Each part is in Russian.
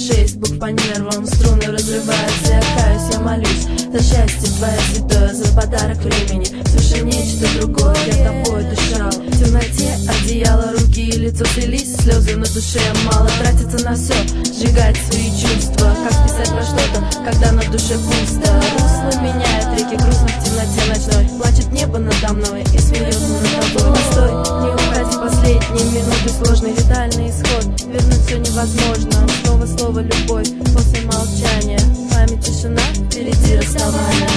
6 букв по нервам, струны разрываются, я каюсь, я молюсь за счастье твое святое, за подарок времени. Слушай нечто другое, я тобой дышал. В темноте одеяло, руки и лицо слились, слезы на душе мало, тратится на все, сжигать свои чувства. Как писать про что-то, когда на душе пусто? Русло меняет реки, грустно в темноте ночной. Плачет небо надо мной и смеется над тобой. Постой, не уходи, последние минуты, сложный летальный исход. Вернуть все невозможно, снова слово любовь после молчания. Память, тишина, впереди расставание.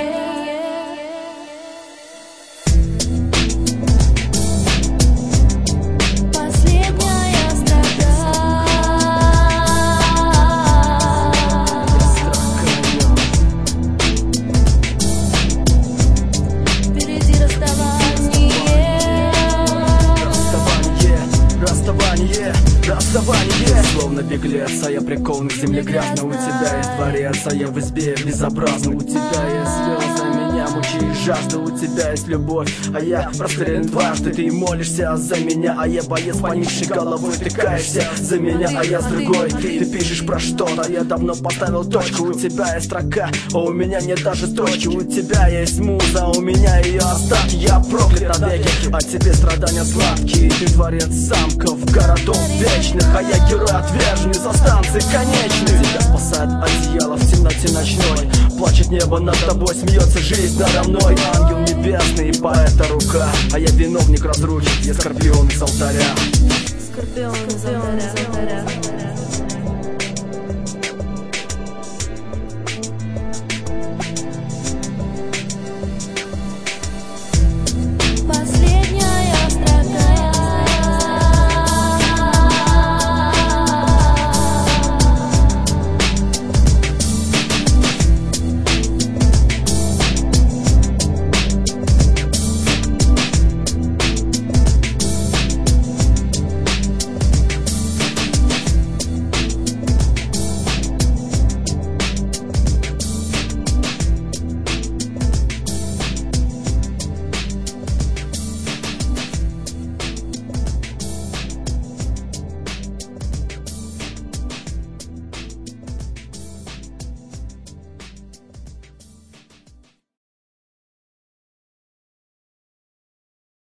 Расставание, словно беглец, а я прикован к земле грязно. У тебя есть дворец, а я в избе безобразно. У тебя есть слезы, меня мучает жажда. У тебя есть любовь, а я прострелен дважды. Ты молишься за меня, а я боец поникшей головой. Ты каешься за меня, а я с другой. Ты пишешь про что-то, я давно поставил точку. У тебя есть строка, а у меня нет даже точки. У тебя есть муза, а у меня ее остатки. Я проклят навеки, а тебе страдания сладкие. Ты творец замков, городов вечных, а я герой отверженный со станции конечной. Тебя спасает одеяло в темноте ночной. Плачет небо над тобой, смеется жизнь надо мной. Ангел небесный, поэта рука, а я виновник разрушен, я скорпион из алтаря. Скорпион из алтаря.